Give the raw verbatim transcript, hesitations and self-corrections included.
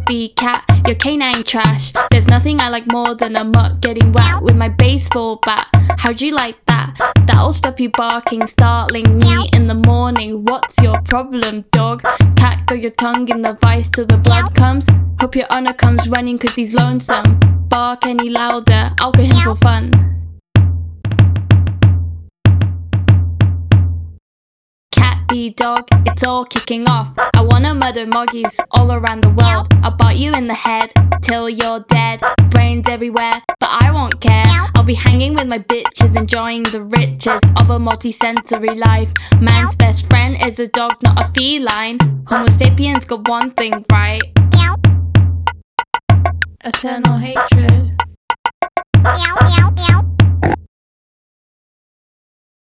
v cat, you're canine trash. There's nothing I like more than a mutt getting whacked with my baseball bat. How'd you like that? That'll stop you barking, startling me in the morning. What's your problem, dog? Cat, got your tongue in the vice till the blood comes. Hope your owner comes running cause he's lonesome. Bark any louder, I'll get him for fun. V dog, it's all kicking off. I wanna murder moggies all around the world. I'll bite you in the head till you're dead. Brains everywhere, but I won't care. I'll be hanging with my bitches, enjoying the riches of a multi-sensory life. Man's best friend is a dog, not a feline. Homo sapiens got one thing right: eternal hatred.